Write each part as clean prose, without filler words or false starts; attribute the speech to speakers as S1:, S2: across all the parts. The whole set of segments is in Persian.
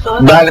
S1: بله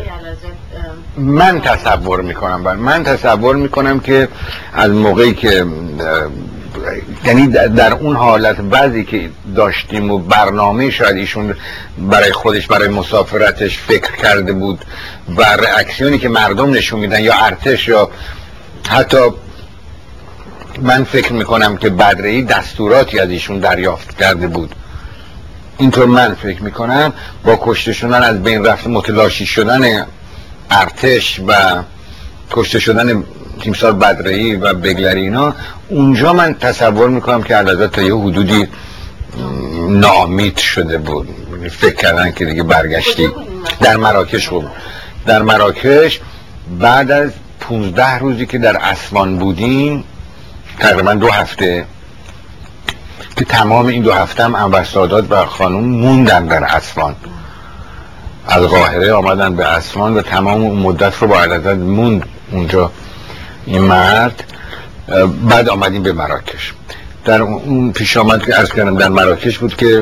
S1: من تصور میکنم من تصور میکنم که از موقعی که یعنی در اون حالت بعضی که داشتیم و برنامه شاید ایشون برای خودش برای مسافرتش فکر کرده بود و رئاکسیونی که مردم نشون میدن یا ارتش یا حتی من فکر میکنم که بدرهی دستوراتی از ایشون دریافت کرده بود. اینطور من فکر میکنم با کشته شدن از بین رفت متلاشی شدن ارتش و کشته شدن تیمسار بدرهی و بگلری اینا، اونجا من تصور میکنم که علاوه تا یه حدودی ناامید شده بود، فکر کردن که دیگه برگشتی. در مراکش بود. در مراکش بعد از 15 روزی که در اسوان بودیم، تقریبا 2 هفته که تمام این 2 هفته هم امبسادات و خانوم موندن در اسوان، از قاهره آمدن به اسوان و تمام اون مدت رو با علازت موند اونجا این مرد. بعد آمدیم به مراکش. در اون پیش آمد که عرض کردم در مراکش بود که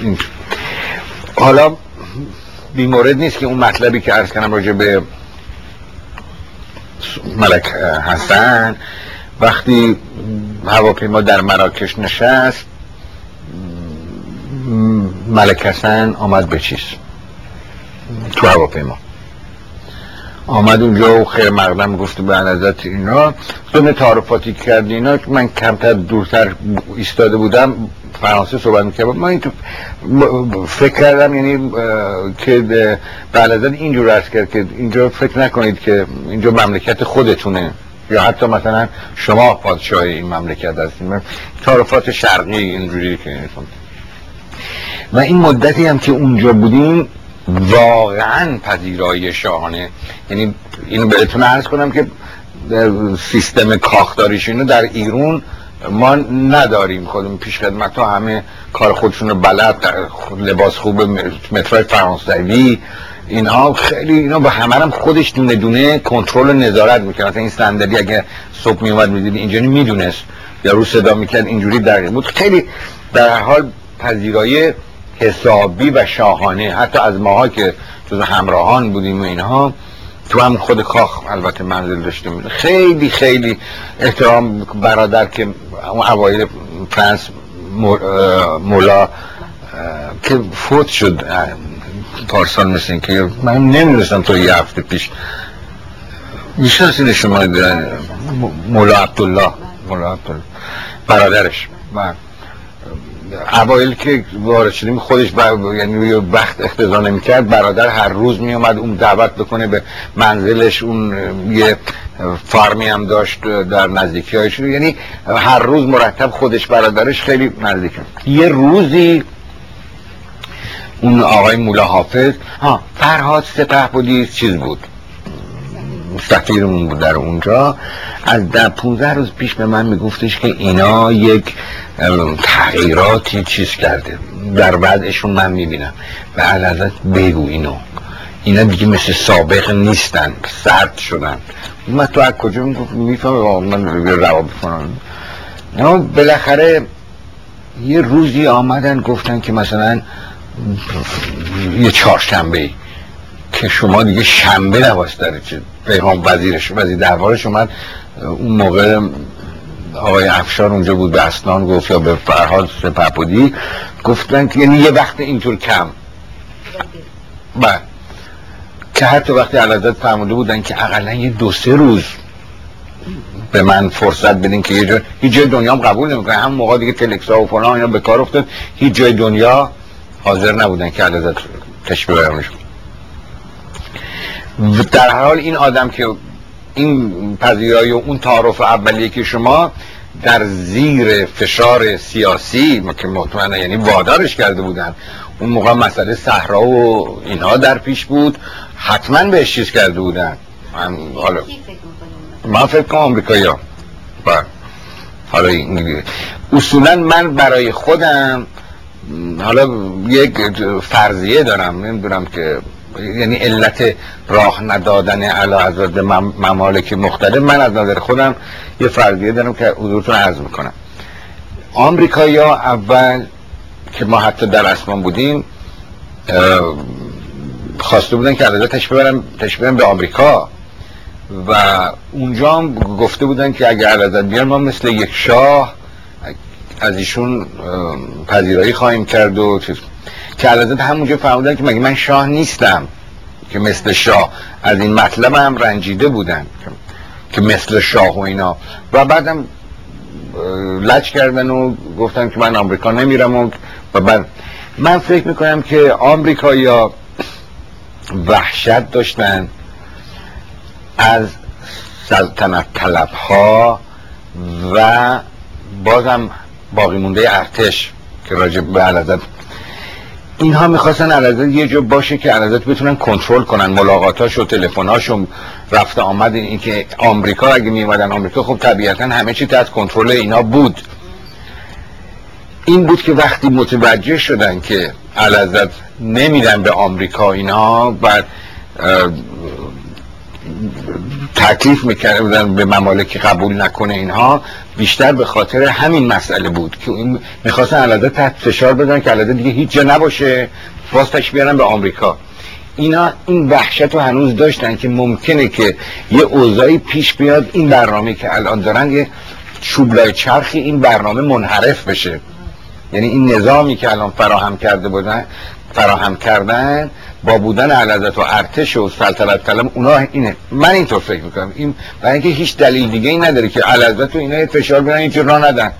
S1: حالا بیمورد نیست که اون مطلبی که عرض کردم راجع به ملک حسن وقتی هواپیما در مراکش نشست، ملک حسن آمد به چیز تو هواپیما آمد اونجا و خیر مقدم گفت به حضرت اینا ضمن تعارفاتی کردی اینا. من کمتر دورتر ایستاده بودم فرانسه صحبت میکردم. من این تو فکر کردم یعنی که به حضرت اینجور عرض کرد که اینجا فکر نکنید که اینجا مملکت خودتونه یا حتی مثلا شما پادشاه این مملکت هستید. تعارفات شرقی اینجوری که و این مدتی هم که اونجا بودیم واقعا پذیرایی شاهانه. یعنی اینو بهتون عرض کنم که سیستم کاخداریش اینو در ایران ما نداریم. خودمون پیش خدمت ها همه کار خودشون رو بلد، لباس خوب، مترای فرانسوی، اینها خیلی اینا با همه هم خودش دونه دونه کنترل و نظارت میکنه. مثلا این صندلی اگه صبح میومد میدید اینجوری میدونست یا رو صدا میکرد اینجوری دقیق بود. خیلی در هر حال پذیرایی حسابی و شاهانه حتی از ماها که جز همراهان بودیم و اینها تو هم خود کاخ البته منزل داشتیم. خیلی خیلی احترام برادر که اون اوایل فرانس مولا که فوت شد پارسال مثل این که من نمیدونستم تا یه هفته پیش میشناسین شما مولا عبدالله برادرش و اوایل که وارد شدیم خودش یعنی وقت اختزا نمی‌کرد، برادر هر روز میومد اون دعوت بکنه به منزلش. اون یه فارمی هم داشت در نزدیکی‌هاش، یعنی هر روز مرتب خودش برادرش خیلی نزدیک. یه روزی اون آقای مولا حافظ فرهاد سپهبدی چیز بود، سفیرمون بود در اونجا، از 15 روز پیش به من میگفتش که اینا یک تغییراتی چیز کرده در وضعشون من میبینم و علازت بگو اینا دیگه مثل سابق نیستن، سرد شدن. من تو از کجا میفهمم من روا بکنم. اما بالاخره یه روزی آمدن گفتن که مثلا یه چهارشنبه که شما دیگه شنبه نباید چه پیغام وزیر دربارش اومد. اون موقع آقای افشار اونجا بود به اسنان گفت یا به فرهاد سپهبدی گفتن که یعنی یه وقت اینطور کم که حتی وقتی علازت فرموده بودن که اقلا یه 2-3 روز به من فرصت بدین که هیچ جای دنیا هم قبول نمیکنه. هم موقع دیگه تلکسا و فلان اینا به کار افتاد، هیچ جای دنیا حاضر نبودن که علازت تشبیه برامش. در حال این آدم که این پذیرایی و اون تعارف اولیه که شما در زیر فشار سیاسی که مطمئنه یعنی وادارش کرده بودن، اون موقع مسئله صحرا و اینها در پیش بود، حتما بهش چیز کرده بودن. من فکر کنم آمریکایی‌ها. حالا اصولا من برای خودم حالا یک فرضیه دارم، نمیدونم که یعنی علت راه ندادن اعلیحضرت به ممالک مختلف، من از نظر خودم یه فرضیه دارم که حضورتون عرض میکنم. آمریکایی‌ها اول که ما حتی در اسمان بودیم خواسته بودن که علیزاده تشریف ببرن به آمریکا و اونجا هم گفته بودن که اگر علیزاده بیان ما مثل یک شاه از ایشون پذیرایی خواهیم کرد و چیز که علیزاده همونجا فهمیدن که مگه من شاه نیستم که مثل شاه. از این مطلب هم رنجیده بودن که مثل شاه و اینا و بعدم لج کردن و گفتن که من آمریکا نمیرم و بعد من فکر میکنم که آمریکایی‌ها وحشت داشتن از سلطنت طلب‌ها و بازم باقی مونده ارتش که راجع به علیزاده اینها میخواستن علیزاده یه جا باشه که علیزاده بتونن کنترل کنن ملاقاتاش و تلفن‌هاش و رفت آمد. این که آمریکا اگه میومدن آمریکا خب طبیعتا همه چی تحت کنترل اینا بود. این بود که وقتی متوجه شدن که علیزاده نمیدن به آمریکا اینا و تکلیف میکردن به ممالک قبول نکنه اینها، بیشتر به خاطر همین مسئله بود که میخواستن علیزاده تحت فشار بدن که علیزاده دیگه هیچ جا نباشه، واسطش بیارن به آمریکا. اینا این وحشت رو هنوز داشتن که ممکنه که یه اوضاعی پیش بیاد این برنامه که الان دارن یه چوبلای چرخی این برنامه منحرف بشه. یعنی این نظامی که الان فراهم کردن با بودن علیزاده و ارتش و سلطنت طلب اونا اینه. من اینطور فکر میکنم این برای اینکه هیچ دلیل دیگه ای نداره که علیزاده و اینا فشار بیارن اینجور راه ندن.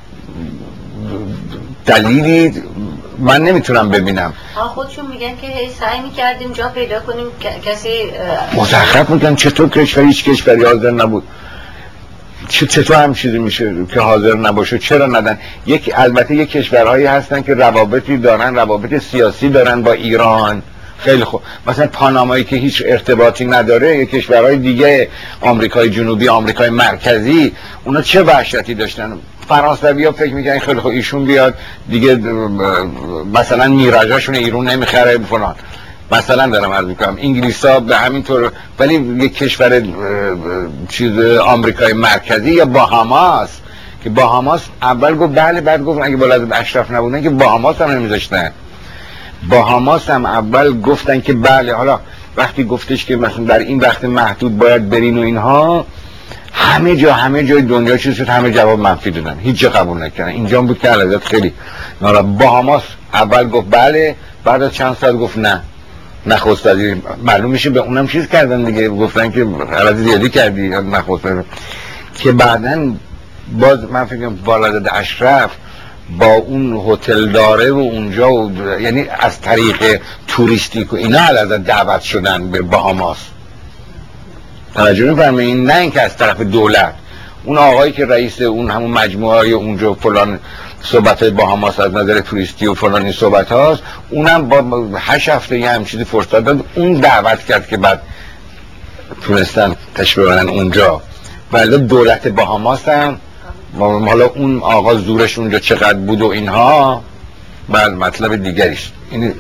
S1: دلیلی من نمیتونم ببینم.
S2: خودشون میگن که هی سعی میکردیم جا پیدا کنیم کسی
S1: مزخرف میگن چطور کشور هیچ کشوری حاضر نبود، چطور هم چیزی میشه که حاضر نباشه، چرا ندن؟ البته یک کشورهایی هستن که روابطی دارن، روابط سیاسی دارن با ایران، خیلی خوب. مثلا پانامایی که هیچ ارتباطی نداره، یک کشورهای دیگه آمریکای جنوبی، آمریکای مرکزی، اونا چه وحشتی داشتن. فرانسوی‌ها فکر میکنن خیلی خوب ایشون بیاد دیگه مثلا میراژاشون ایران نمیخره فلان، مثلا دارم عرض میکنم. انگلیس‌ها به همین طور، ولی یک کشور چیز آمریکای مرکزی یا باهاماس که باهاماس اول گفت بله، بعد گفت اگه بالای اشرف نبودن که باهاماس هم نمیذاشتن. باهاماس هم اول گفتن که بله. حالا وقتی گفتش که مثلا در این وقت محدود باید برین و اینها، همه جای دنیا چیز شد، همه جواب منفی دادن، هیچ جا قبول نکردن. اینجا بود که علیزاده خیلی باهاماس اول گفت بله، بعد از چند ساعت گفت نه، نخست وزیر. معلوم میشه به اونم چیز کردن دیگه، گفتن که علیزاده زیادی کردی نخست وزیر. که بعدن باز من فکر کنم بالاداد اشرف با اون هتل داره و اونجا یعنی از طریق توریستیک و اینا علیزاده دعوت شدن به باهاماس. توجه می‌فرمایید؟ نه اینکه از طرف دولت. اون آقایی که رئیس اون همون مجموعه اونجا فلان صحبت‌های باهاماس از نظر توریستی و فلان این صحبت هاست، اونم با 8 هفته یه هم چیزی فرصت داد، اون دعوت کرد که بعد تونستن تشریف ببرن اونجا. ولی دولت باهاماس هم حالا اون آقا زورش اونجا چقدر بود و اینها بعد مطلب دیگریش. این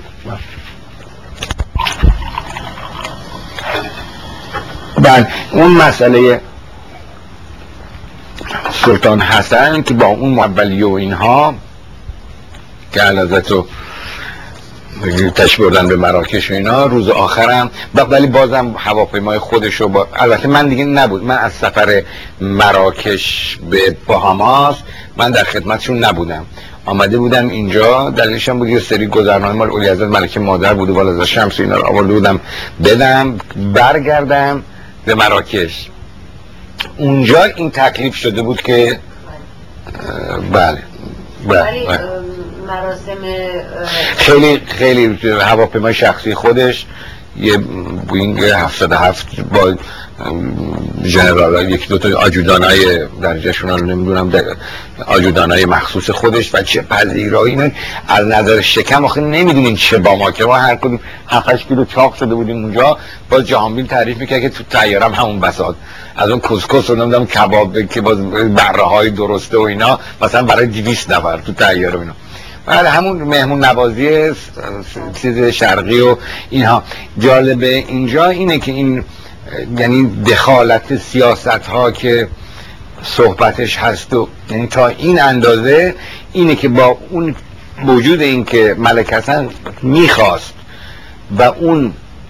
S1: بعد اون مسئله سلطان حسن که با اون مولی و اینها که علیزاده تشریف بردن به مراکش و اینا، روز آخرم ولی بازم هواپیمای خودشو با، البته من دیگه نبود، من از سفر مراکش به باهاماس من در خدمتشون نبودم، آمده بودم اینجا. دلیلش هم بود یه سری گذرنامه مال اولیحضرت ملکه مادر بود و بالازر شمس اینا رو آورده بودم بدم برگردم به مراکش. اونجا این تکلیف شده بود که بله
S2: مراسم
S1: خیلی هواپیمای شخصی خودش، یه بوینگ 707 با ژنرال، یک دو تا آجودانای درجهشون رو نمیدونم، آجودانای مخصوص خودش و چه پذیرایی. اینا از نظر شکم آخه نمیدونین چه با ما که ما هر کدوم 7-8 کیلو چاق شده بودیم اونجا. باز جهانبیل تعریف میکرد که تو طیارم همون بساط از اون کسکس و نمیدونم کباب که باز بره های درسته و اینا، مثلا برای 200 نفر تو طیاره و اینا. بله همون مهمون نوازی چیز شرقی و اینها. جالبه اینجا اینه که این یعنی دخالت سیاست ها که صحبتش هست و یعنی تا این اندازه اینه که با اون وجود این که ملک حسن میخواست و اون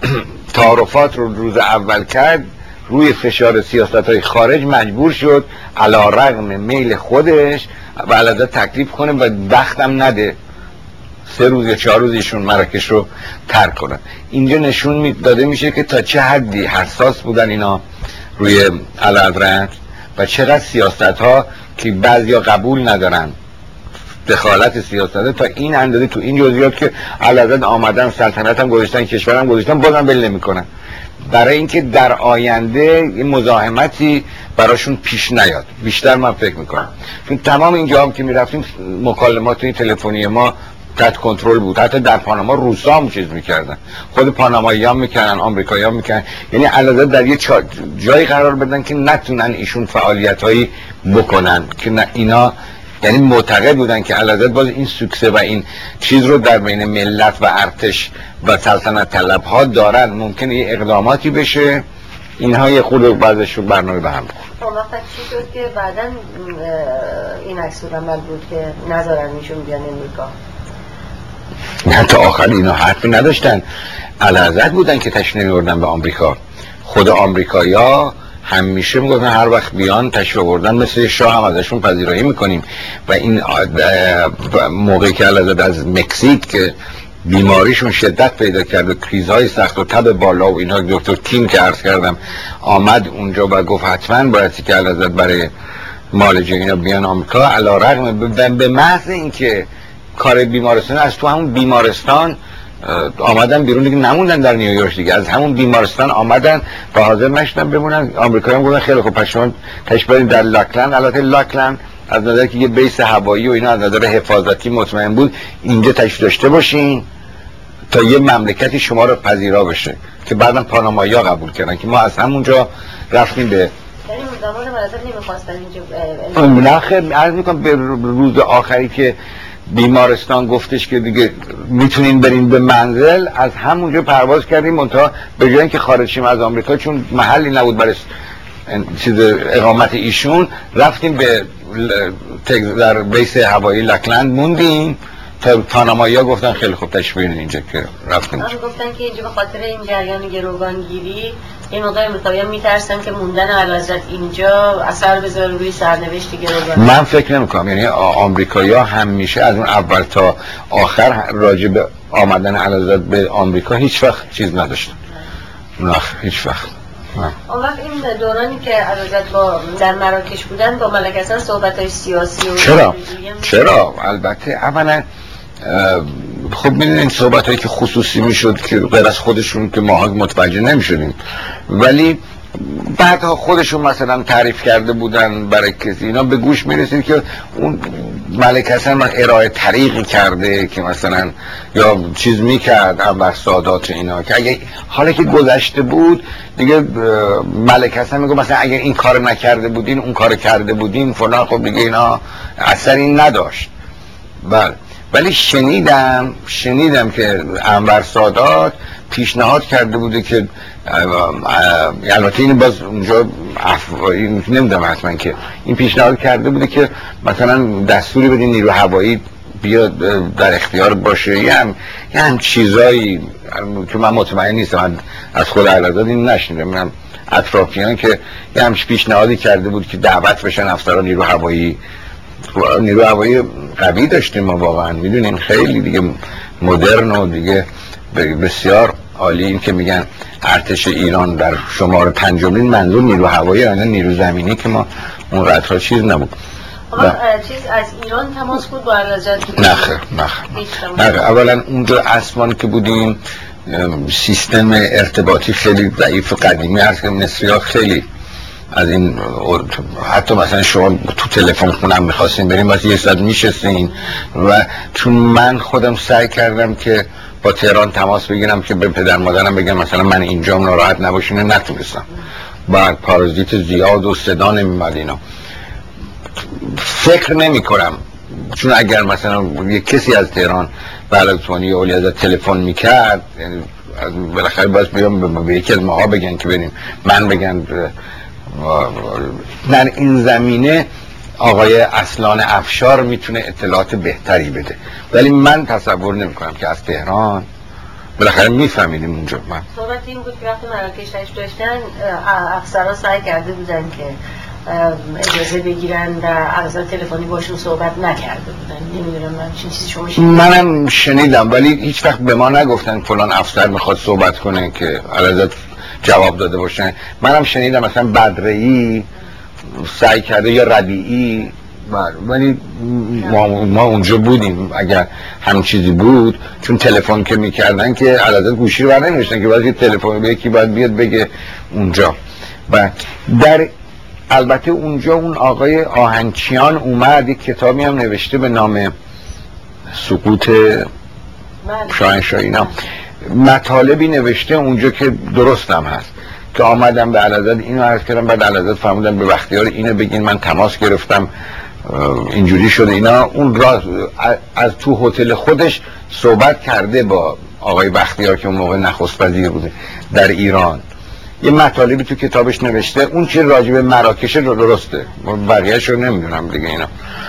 S1: تعارفات رو روز اول کرد، روی فشار سیاست‌های خارج مجبور شد علی رغم میل خودش و علیه تکلیف کنه و وقتم نده 3 روز یا 4 روز ایشون مراکش رو ترک کنن. اینجا نشون داده میشه که تا چه حدی حساس بودن اینا روی اعلیحضرت و چقدر سیاست ها که بعضیا قبول ندارن دخالت سیاسته تا این اندازه تو این جزئیات که اعلیحضرت آمدن سلطنت هم گذاشتن، کشورم گذاشتن، بازم بل نمیکنن، برای اینکه در آینده این مزاحمتی براشون پیش نیاد. بیشتر من فکر میکنم چون تمام اینجا هم که میرفتیم مکالمات این تلفنی ما تحت کنترل بود. حتی در پاناما روسا هم چیز میکردن، خود پانامایی هم میکنن، آمریکایی هم میکنن، یعنی علاوه در یه جایی قرار بدن که نتونن ایشون فعالیت هایی بکنن که نه اینا، یعنی معتقد بودن که علاوه باز این سوکسه و این چیز رو در بین ملت و ارتش و سلطنت طلب ها دارن، ممکنه یه اقداماتی بشه اینها یه خود بعضش رو برنامه به هم بخور.
S2: وقت چی شد که بعداً این عکس العمل بود که نذارن ایشون بیان امریکا؟
S1: نه تا آخر اینا حرفی نداشتن، اعلیحضرت بودن که تشریف آوردن به آمریکا. خود آمریکایی‌ها همیشه میگفتن هر وقت بیان تشریف آوردن مثل شاه هم ازشون پذیرایی میکنیم. و این موقعی که اعلیحضرت از مکزیک که بیماریشون شدت پیدا کرد و کریزهای سخت و تب بالا و اینا، دکتر کیم که عرض کردم آمد اونجا و گفت حتما باید که اعلیحضرت برای معالجه اینا بیان آمریکا، علیرغم به محض اینکه کار بیمارستان از تو همون بیمارستان آمدن بیرون دیگه، نموندن در نیویورک دیگه، از همون بیمارستان آمدن و حاضر نشدن بمونن. آمریکایی هم گفتن خیلی خوب پس شما تشبیه در لاکلند، البته لاکلند از نظر که یه بیس هوایی و اینا از نظر حفاظتی مطمئن بود، اینجا تشریف داشته باشین تا یه مملکتی شما رو پذیرا بشه، که بعدم پانامایی‌ها قبول کردن که ما از همونجا رفتیم به
S2: زمان مدرسه نمیخواستن اینجا.
S1: نه خیلی عرض میکنم به روز آخری که بیمارستان گفتش که دیگه میتونین برین به منزل، از همونجا پرواز کردیم، منتها به جای اینکه خارج شیم از آمریکا چون محلی نبود برای چیز اقامت ایشون، رفتیم به در بیس هوایی لاکلند موندیم تا پانامایی‌ها گفتن خیلی خوب تشریف بیارین اینجا که رفتیم.
S2: گفتن که اینجا به خاطر این جریان گروگانگیری این موقع امریکایی‌ها میترسن که موندن اعلیحضرت اینجا اثر بذاره روی سرنوشت گروگان.
S1: من فکر نمی‌کنم، یعنی آمریکایی‌ها همیشه از اون اول تا آخر راجع به آمدن اعلیحضرت به آمریکا هیچ وقت چیز نداشتن. نه هیچ وقت.
S2: اون وقت این دورانی که اعلیحضرت با در مراکش بودن با ملک حسن صحبت‌های سیاسی و
S1: چرا البته اولا خب میدونین صحبت هایی که خصوصی میشد که غیر از خودشون که ماها متوجه نمیشدیم، ولی بعدها خودشون مثلا تعریف کرده بودن برای کسی، اینا به گوش میرسید که اون ملک حسن ارائه طریقی کرده که مثلا یا چیز میکرد انور سادات اینا، که اگه حالا که گذشته بود دیگه ملک حسن میگه مثلا اگه این کار نکرده بودین اون کار کرده بودین فلان، خب دیگه اینا اثری نداشت. بله ولی شنیدم که انور سادات پیشنهاد کرده بوده که البته این باز اونجا نمیدونم حتما که این پیشنهاد کرده بوده که مثلا دستوری بدین نیرو هوایی بیاد در اختیار باشه، یه هم چیزایی که من مطمئن نیستم از خود اعلیحضرت این نشنیدم، من اطرافیان که یه همش پیشنهادی کرده بود که دعوت بشن افسران نیرو هوایی قوی داشتیم ما واقعا، میدونین خیلی دیگه مدرن و دیگه بسیار عالی. این که میگن ارتش ایران در شماره 5 منظور نیرو هوایی، یعنی نیرو زمینی که ما اون قطعا چیز نبود.
S2: چیز از ایران تماس بود با اعلیحضرت؟
S1: نه اولا اونجا اسمان که بودیم سیستم ارتباطی خیلی ضعیف و قدیمی هست که مصری‌ها خیلی از این، حتی مثلا شما تو تلفن خونم میخواستین بریم واسه یه ساعت میشستین، و چون من خودم سعی کردم که با تهران تماس بگیرم که به پدر مادرم بگم مثلا من اینجام ناراحت نباشین، نتونستم، بعد پارازیت زیاد و صدا نمیمد اینا. فکر نمی کنم چون اگر مثلا یک کسی از تهران به علتوانی یا اولی ازت تلفن میکرد، یعنی بالاخره باید بیام به یکی از ماها بگن که بریم، من بگن در این زمینه آقای اصلان افشار میتونه اطلاعات بهتری بده، ولی من تصور نمی کنم که از تهران بالاخره میفهمیدیم اونجا. من
S2: صحبت این بود که وقتی مراکش داشتن افسرها سعی کرده بودن که اجازه بگیرن و عرضات تلفنی باشون صحبت نکرده بودن. نمیدونم من چین چیزی شما شنیدم.
S1: منم شنیدم ولی هیچ وقت به ما نگفتن فلان افسر میخواد صحبت کنه که عرضات جواب داده باشن. منم شنیدم مثلا بدرعی سعی کرده یا ربیعی، ولی ما اونجا بودیم. اگر همین چیزی بود چون تلفن که میکردن که عدد گوشی رو برنمی‌داشتن که باید تلفن به یکی باید بیاد بگه اونجا. و در البته اونجا اون آقای آهنچیان اومد یک کتابی هم نوشته به نام سقوط شاهنشاهی، اینا مطالبی نوشته اونجا که درست هم هست که آمدم به علازت اینو عرض کردم، بعد علازت فرمودن به بختیار اینو بگین، من تماس گرفتم اینجوری شده اینا. اون راز از تو هتل خودش صحبت کرده با آقای بختیار که اون موقع نخست وزیر بوده در ایران، یه مطالبی تو کتابش نوشته. اون چه راجب مراکش رو درسته، بقیه‌اش رو نمیدونم دیگه اینا.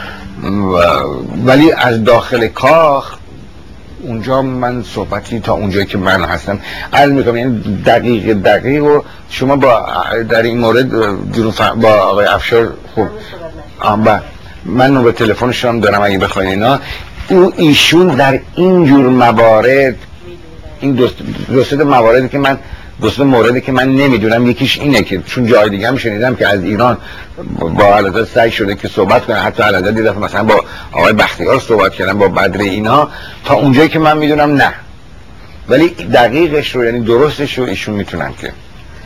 S1: ولی از داخل کاخ اونجا من صحبتی تا اونجایی که من هستم عرض میکنم، یعنی دقیق و شما با در این مورد با آقای افشار خوب من نمره تلفنش هم دارم اگه بخواین اینا. ایشون در این جور موارد، این دوست مواردی که من موردی که من نمیدونم، یکیش اینه که چون جای دیگه هم شنیدم که از ایران با علازت سعی شده که صحبت کنن، حتی علازت دیدم مثلا با آقای بختیار صحبت کردن، با بدر اینا، تا اونجایی که من میدونم نه، ولی دقیقش رو یعنی درستش رو ایشون میتونن که.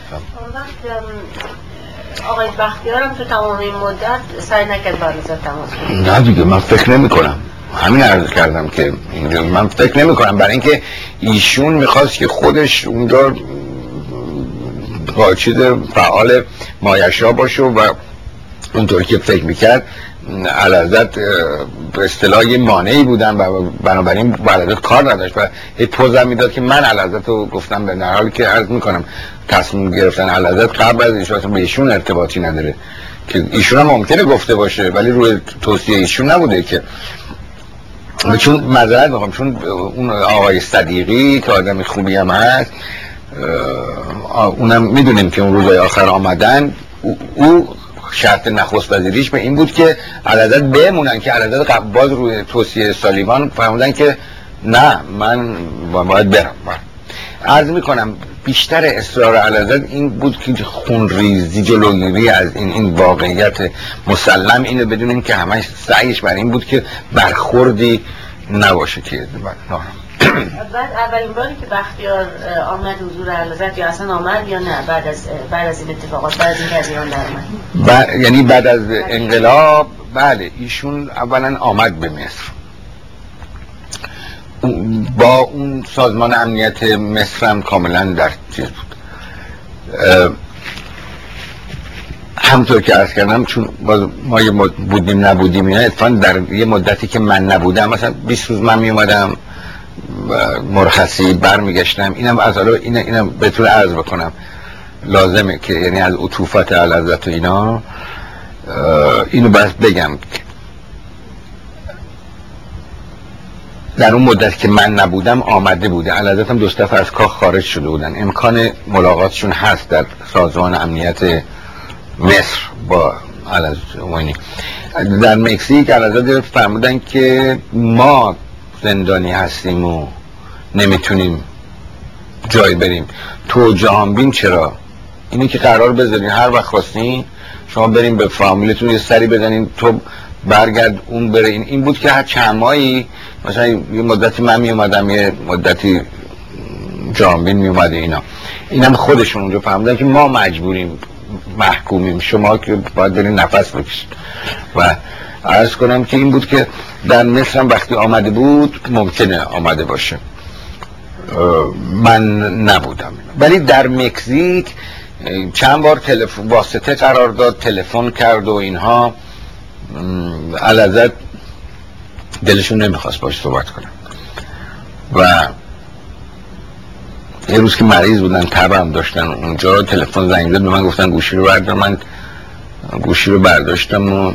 S2: آقای بختیار هم تو تمام این مدت سعی نکرد با علازت تماس کنه؟
S1: نه دیگه من فکر نمی کنم، همین عرض کردم که من فکر نمی کنم، برای اینکه ایشون میخواست که خودش اونجا چیز فعال مایشا باشه و اونطوری که فکر میکرد علازت به اصطلاح مانعی بودن و بنابراین با علازت کار نداشت و یه پوزم میداد که من علازت رو گفتم، به در حالی که عرض میکنم تصمیم گرفتن علازت قبل از ایشون به ایشون ارتباطی نداره، که ایشون هم ممکنه گفته باشه ولی روی توصیه ایشون نبوده که. چون معذرت میخوام، چون اون آقای صدیقی که آدم خوبی هم هست، اونم میدونیم که اون روزای آخر آمدن، او شرط نخست وزیریش به این بود که علازت بمونن، که علازت باز روی توصیه سالیوان فهمیدن که نه من باید برم. عرض میکنم بیشتر اصرار علازت این بود که خونریزی جلوگیری از این واقعیت مسلم اینو بدونیم که همش سعیش بر این بود که برخوردی نباشه که
S2: بعد اولین باری که بختیار آمد حضور علازت، یا اصلا آمد یا نه بعد از این اتفاقات، بعد از این که از ایران در اومد؟
S1: یعنی بعد از انقلاب بله، ایشون اولا آمد به مصر، با اون سازمان امنیت مصر هم کاملا در چیز بود. همطور که عرض کردم چون ما یه بودیم نبودیم اینا، اتفاقا در یه مدتی که من نبودم مثلا 20 روز من می اومدم مرخصی برمیگشتم. اینم از حالا اینم به طور عرض بکنم لازمه که یعنی از عطوفت علازت و اینا اینو بس بگم. در اون مدت که من نبودم آمده بوده، علازت هم 2 دفعه از کاخ خارج شده بودن، امکان ملاقاتشون هست در سازمان امنیت مصر با علازت عمومی. در مکزیک علازت فرمودن که ما زندانی هستیم و نمیتونیم جای بریم، تو جهانبین چرا؟ اینی که قرار بذارین هر وقت خواستین شما بریم به فامیلتون یه سری بزنین، تو برگرد اون بره. این بود که هر چند ماهی مثلا یه مدتی من می اومدم، یه مدتی جهانبین می اومده اینا. اینم خودشون اونجا فهمیدن که ما مجبوریم، محکومیم، شما که باید برین نفس بکشید. و عرض کنم که این بود که در مصر هم وقتی آمده بود ممکنه آمده باشه، من نبودم. ولی در مکزیک چند بار تلفن واسطه قرار داد، تلفن کرد و اینها. علازت دلشون نمیخواست باش صحبت کنم و یه روز که مریض بودن، تبم داشتن اونجا، تلفن زنگ زد به من، گفتن گوشی رو بردار. من گوشی رو برداشتم و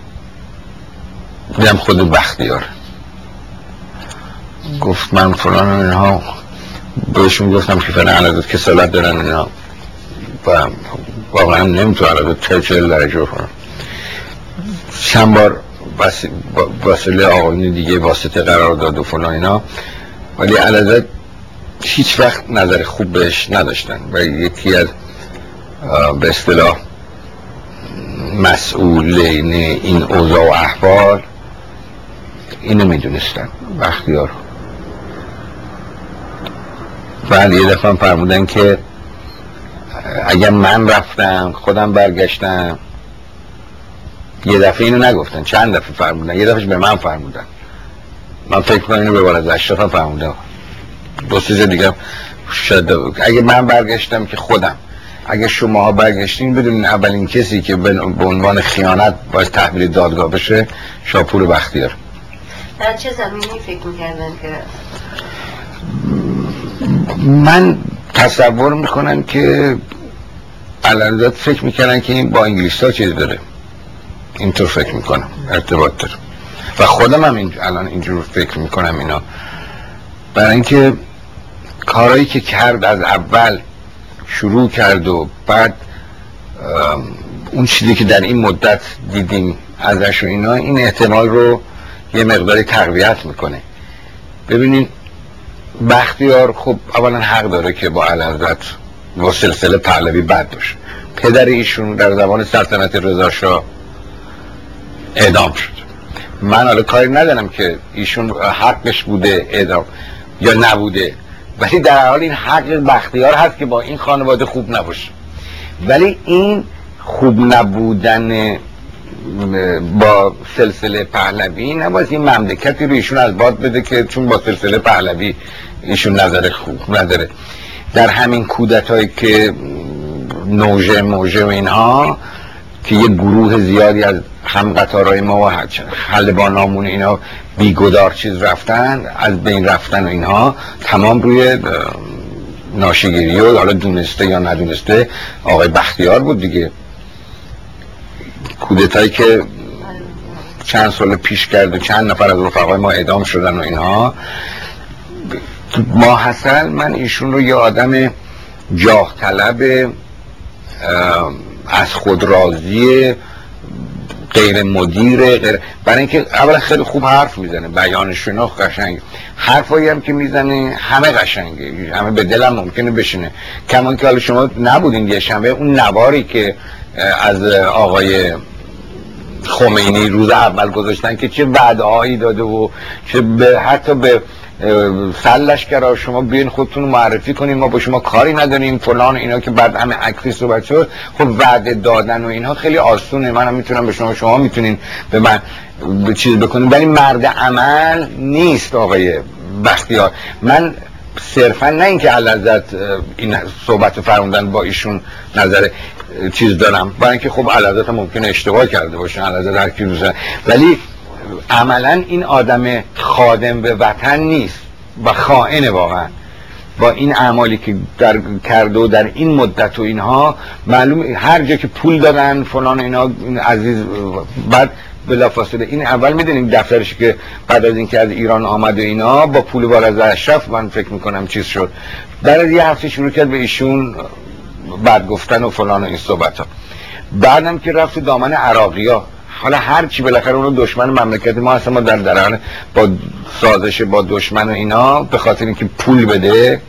S1: دیدم خود بختیار. گفت من فلان اینها، بهشون گفتم که فعلا علازت کسالت دارن اینا و واقعا نمیتونم علازت 40 درجه کنم. چند بار واسطه آقایون دیگه واسطه قرار داد و فلان اینا، ولی علازت هیچ وقت نظر خوب بهش نداشتن و یکی از به اصطلاح مسئولین این اوضاع و احوال اینو میدونستن بختیار. بعد یه دفعه فرمودن که اگر من رفتم خودم برگشتم، یه دفعه اینو نگفتن، چند دفعه فرمودن، یه دفعهش به من فرمودن، من فکر کنم اینو به بالا از اشرافم فرمودن، دو سه دیگه شاید اگه من برگشتم که خودم، اگه شماها برگشتین بدونین اولین کسی که به عنوان خیانت باید تحویل دادگاه بشه شاپور بختیار.
S2: در چه زمینی فکر میکردن که
S1: من تصور میکنم که علالت فکر میکردن که این با انگلیس ها چیز داره، اینطور فکر میکنم ارتباط داره و خودم هم الان اینجور فکر میکنم اینا، برای اینکه کارهایی که کرد از اول شروع کرد و بعد اون چیزی که در این مدت دیدیم ازش و اینا این احتمال رو یه مقداری تقویت میکنه. ببینین بختیار خب اولا حق داره که با اعلیحضرت و سلسله پهلوی بد باشه. پدر ایشون در زمان سلطنت رضا شاه اعدام شد. من حالا کاری ندارم که ایشون حقش بوده اعدام یا نبوده، ولی در حال این حق بختیار هست که با این خانواده خوب نباشه. ولی این خوب نبودن با سلسله پهلوی نباید این مملکتی رو ایشون از باد بده که چون با سلسله پهلوی ایشون نظر خوب نداره. در همین کودتایی که نوژه موژه و اینها که یه گروه زیادی از هم قطارهای ما و حلبانامون اینا بیگدار چیز رفتن، از بین رفتن و اینها تمام روی ناشیگیری و حالا دونسته یا ندونسته آقای بختیار بود دیگه. کودتایی که چند سال پیش کرد و چند نفر از رفقای ما اعدام شدن و اینها، ماحصل من ایشون رو یه آدم جاه طلب از خود راضی غیر مدیر برای اینکه اولا خیلی خوب حرف میزنه، بیانشون قشنگ، حرفایی هم که میزنه همه قشنگه، همه به دلم ممکنه بشینه. کمان که حالا شما نبودین یه شنبه اون نواری که از آقای خمینی روز اول گذاشتن که چه وعده‌هایی داده و چه حتی به سلشکرها شما بیاین خودتون رو معرفی کنین، ما با شما کاری نداریم فلان اینا، که بعد همه عکسی صحبت شد. خب وعده دادن و اینها خیلی آسونه، منم میتونم به شما میتونین به من چیز بکنین، ولی مرد عمل نیست آقای بختیار. من صرفا نه اینکه علازت این صحبت فرمودن با ایشون نظر چیز دارم، برای اینکه خب علازت ممکنه اشتباه کرده باشن، علازت هر کی دوست، ولی عملا این آدم خادم به وطن نیست و خائن واقعا با این اعمالی که کرده و در این مدت و اینها. معلوم هر جا که پول دادن فلان اینا این عزیز، بعد بلافاصله این اول میدونیم دفترش که بعد از اینکه از ایران آمد و اینا با پول بار از اشرف من فکر میکنم چیز شد، بعد از یه هفته شروع کرد به ایشون بعد گفتن و فلان و این صحبت ها. بعدم که رفت دامن عراقی ها، حالا هر چی بالاخره اونو دشمن مملکت ما هستن، ما در حال با سازش با دشمن و اینا به خاطر اینکه پول بده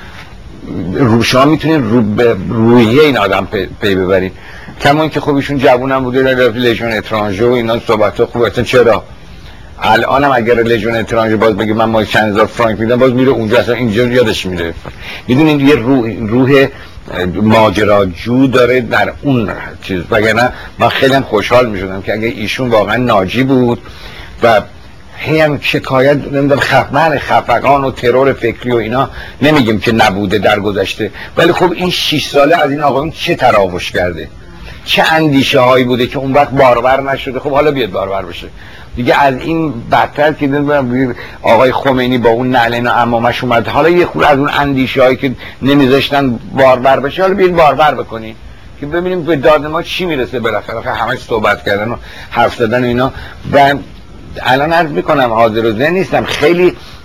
S1: شما میتونین روحیه این آدم پی ببرین. کما اینکه خب ایشون جوونم بوده در لژیون اترانژه و اینا صحبت‌ها خوبه. اصلا چرا الانم اگر لژیون اترانژه باز بگه من ما چند هزار فرانک میدم باز میره اونجا، اصلا اینجا یادش میره. میدونین یه روح ماجراجو داره در اون چیز، وگرنه من خیلی هم خوشحال میشدم که اگه ایشون واقعا ناجی بود و هم شکایت نمیدونم خفقان و ترور فکری و اینا نمیگیم که نبوده در گذشته، ولی خب این 6 ساله از این آقایون چه تراوش کرده، چه اندیشه هایی بوده که اون وقت بارور نشده، خب حالا بیاد بارور بشه دیگه. از این بدتر که آقای خمینی با اون نعلین و عمامش اومد، حالا یه خورده از اون اندیشه هایی که نمیذاشتن بارور بشه حالا بیاد بارور بکنی که ببینیم به داد ما چی میرسه. بالاخره همش صحبت کردن و حرف زدن و اینا. و الان عرض میکنم حاضر و ذهن نیستم، خیلی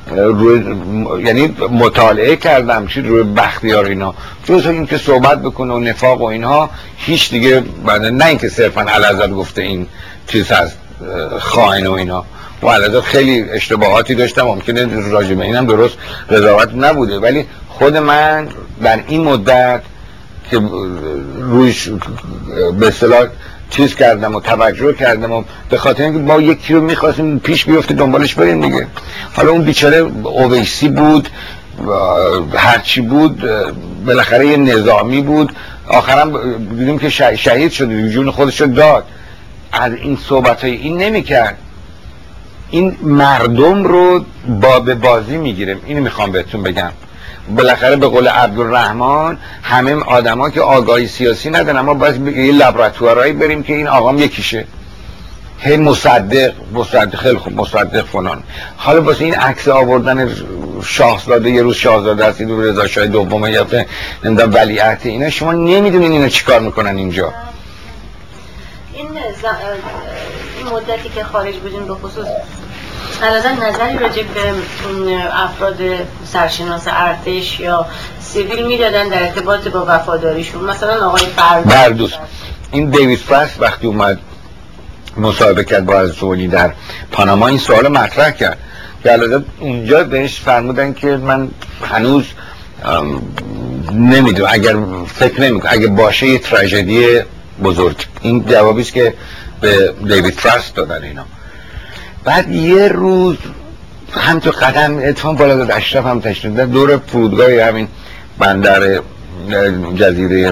S1: یعنی مطالعه کردم چی روی بختیار اینا، جز این که صحبت بکنه و نفاق و اینها هیچ دیگه نه اینکه صرفا الاحضرت گفته این چیز از خائن و اینا، و الاحضرت خیلی اشتباهاتی داشتم ممکنه راجع به اینم درست قضاوت نبوده، ولی خود من در این مدت که رویش به اصطلاح چیز کردم و توجه کردم و به خاطر اینکه ما یکی رو میخواستیم پیش بیفته دنبالش بریم دیگه. حالا اون بیچاره اویسی بود، هرچی بود، بالاخره یه نظامی بود، آخرم دیدیم که شهید شد، جون خودش رو داد. از این صحبت های این نمی کرد، این مردم رو به بازی میگیره. اینو میخوام بهتون بگم. بالاخره به قول عبدالرحمن همه آدما که آگاهی سیاسی ندارن، اما باید یه لابراتوارایی بریم که این آقام یکیشه، هی مصدق خیلی خوب مصدق فلان. حالا واسه این عکس آوردن شاهزاده، یه روز شاهزاده هستید و رضا شاه دوم یا نمیدونم ولیعهد، اینا شما نمیدونین اینا چیکار میکنن اینجا.
S2: این مدتی که خارج بودیم به خصوص علاوه نظری راجع به افراد سرشناس ارتش یا سیویل میدادن در ارتباط با وفاداریشون، مثلا آقای
S1: بردوس. این دیوید فراست وقتی اومد مصاحبه کرد با حضرت در پاناما این سوال مطرح کرد که علاوه اونجا بهش فرمودن که من هنوز نمیدونم، اگر فکر نمیکنم اگه باشه یه تراژدی بزرگ. این جوابی است که به دیوید فراست دادن اینا. بعد یه روز هم تو قدم اتفاق بالا اشرف هم تشریف داد دور فرودگاه همین بندر جزیره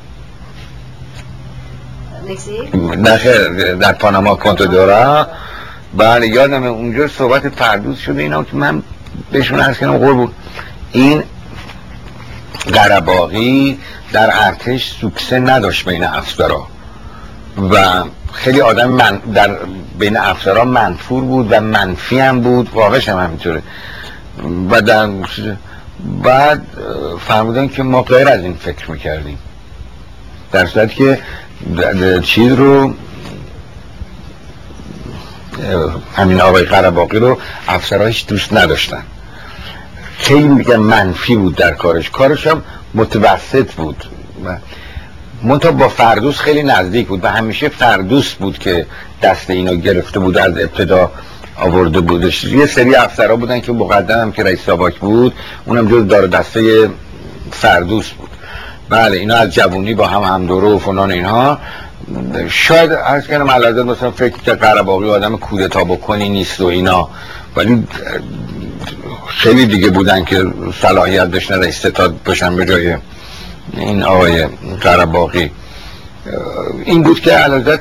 S1: نخیر در پاناما کنتادورا. بله یادمه اونجا صحبت فردوس شده اینا که من بهشون عرض کردم قربون این قره‌باغی در ارتش سوکسه نداشت بین افسرها و خیلی آدم من در بین افسرها منفور بود و منفی هم بود، واقعش هم همینطوره. و بعد فرمودن که ما غیر از این فکر میکردیم، در صورتی که چیز رو همین آقای قره‌باغی رو افسرها هیچ دوست نداشتن، خیلی میگن منفی بود در کارش هم متوسط بود. منتها با فردوس خیلی نزدیک بود و همیشه فردوس بود که دست اینو گرفته بود، از ابتدا آورده بودش. یه سری افسرها بودن که مقدم هم که رئیس ساواک بود اونم جز دار دسته فردوس بود. بله اینا از جوونی با هم دوره و فلان اینها. شاید عرض کنم علاوه مثلا فکر که قره‌باغی آدم کودتا بکنی نیست و اینا، ولی خیلی دیگه بودن که صلاحیت داشتن رئیس ستاد باشن به جای این آقای قره‌باغی. این بود که علاوه